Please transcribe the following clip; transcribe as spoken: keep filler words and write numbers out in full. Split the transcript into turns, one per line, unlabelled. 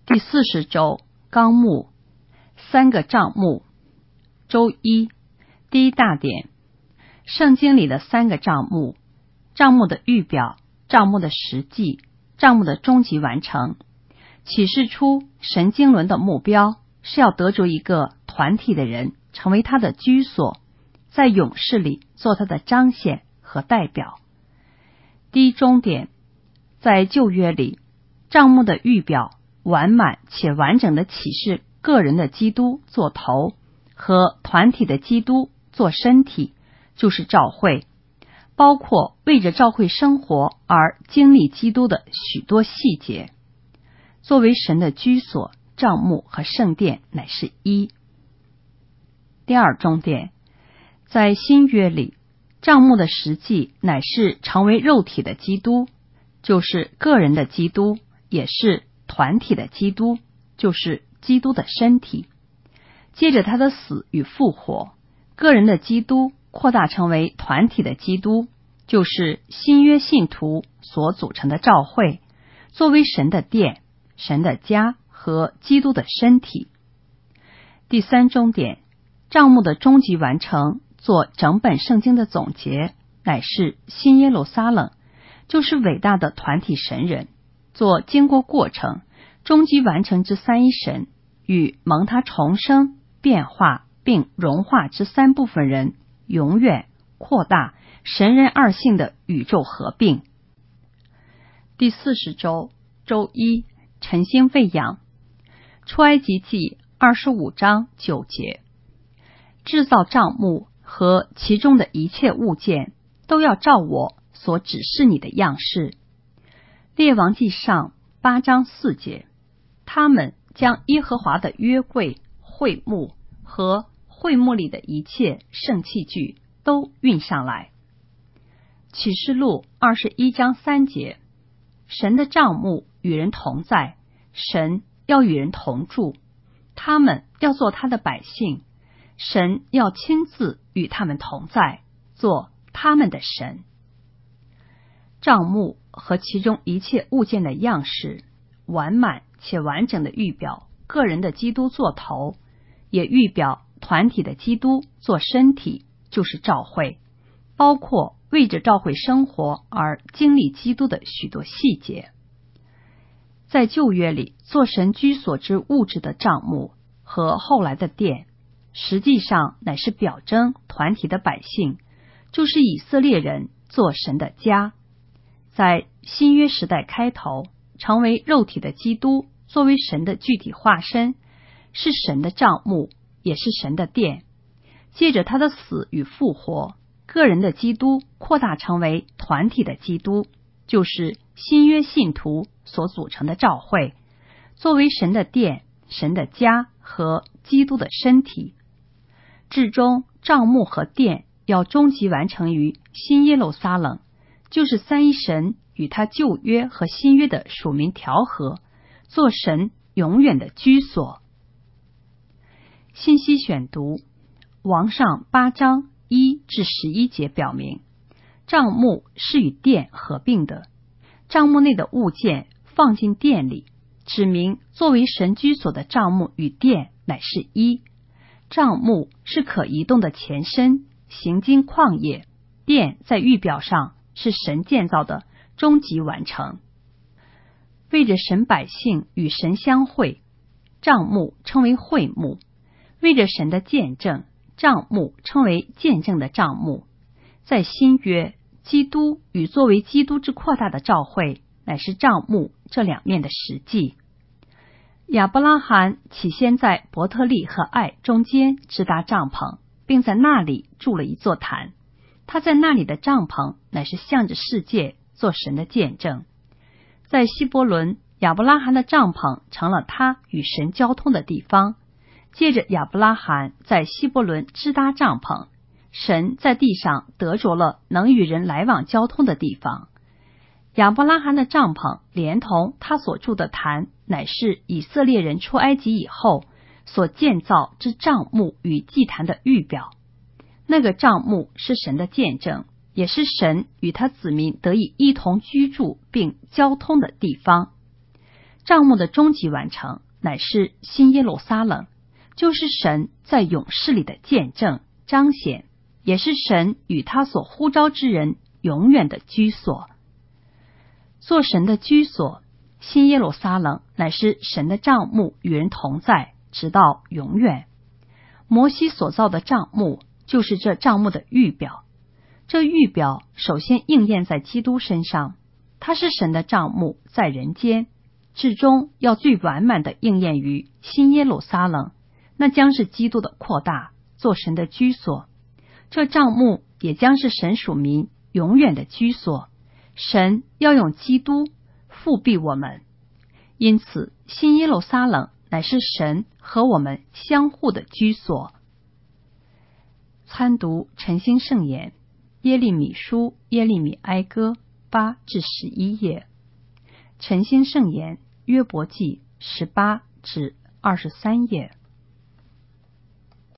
第四十周纲目，三个账目。周一，第一大点，圣经里的三个账目，账目的预表，账目的实际，账目的终极完成，启示出神经纶的目标是要得着一个团体的人，成为他的居所，在勇士里做他的彰显和代表。第一终点，在旧约里，账目的预表完满且完整的启示个人的基督做头和团体的基督做身体，就是教会，包括为着教会生活而经历基督的许多细节。作为神的居所，帐幕和圣殿乃是一。第二终点，在新约里，帐幕的实际乃是成为肉体的基督，就是个人的基督，也是团体的基督，就是基督的身体。接着他的死与复活，个人的基督扩大成为团体的基督，就是新约信徒所组成的教会，作为神的殿、神的家和基督的身体。第三终点，帐幕的终极完成，做整本圣经的总结，乃是新耶路撒冷，就是伟大的团体神人，做经过过程终极完成之三一神与蒙他重生、变化并融化之三部分人永远扩大神人二性的宇宙合并。第四十周周一，晨星喂养。出埃及记二十五章九节，制造帐幕和其中的一切物件都要照我所指示你的样式。列王记上八章四节，他们将耶和华的约柜、会幕和会幕里的一切圣器具都运上来。启示录二十一章三节，神的帐幕与人同在，神要与人同住，他们要做他的百姓，神要亲自与他们同在，做他们的神。帐幕和其中一切物件的样式，完满且完整的预表个人的基督做头，也预表团体的基督做身体，就是教会，包括为着教会生活而经历基督的许多细节。在旧约里，做神居所之物质的帐幕和后来的殿，实际上乃是表征团体的百姓，就是以色列人做神的家。在新约时代开头，成为肉体的基督作为神的具体化身，是神的帐幕，也是神的殿。借着他的死与复活，个人的基督扩大成为团体的基督，就是新约信徒所组成的教会，作为神的殿、神的家和基督的身体。至终帐幕和殿要终极完成于新耶路撒冷，就是三一神与他旧约和新约的属民调和，做神永远的居所。信息选读，王上八章一至十一节表明，帐幕是与殿合并的，帐幕内的物件放进殿里，指明作为神居所的帐幕与殿乃是一。帐幕是可移动的前身，行经旷野，殿在预表上是神建造的终极完成。为着神百姓与神相会，帐幕称为会幕；为着神的见证，帐幕称为见证的帐幕。在新约，基督与作为基督之扩大的教会，乃是帐幕这两面的实际。亚伯拉罕起先在伯特利和爱中间支搭帐篷，并在那里筑了一座坛。他在那里的帐篷乃是向着世界做神的见证。在希伯伦，亚伯拉罕的帐篷成了他与神交通的地方。借着亚伯拉罕在希伯伦支搭帐篷，神在地上得着了能与人来往交通的地方。亚伯拉罕的帐篷连同他所住的坛，乃是以色列人出埃及以后所建造之帐幕与祭坛的预表。那个帐幕是神的见证，也是神与他子民得以一同居住并交通的地方。 帐幕的终极完成乃是新耶路撒冷，就是神在永世里的见证彰显，也是神与他所呼召之人永远的居所。做神的居所，新耶路撒冷乃是神的帐幕与人同在，直到永远。摩西所造的帐幕就是这帐幕的预表，这预表首先应验在基督身上，他是神的帐幕在人间，至终要最完满的应验于新耶路撒冷，那将是基督的扩大，做神的居所。这帐幕也将是神属民永远的居所，神要用基督复庇我们。因此新耶路撒冷乃是神和我们相互的居所。参读晨星圣言，耶利米书耶利米哀歌八至十一页，晨星圣言约伯记十八至二十三页。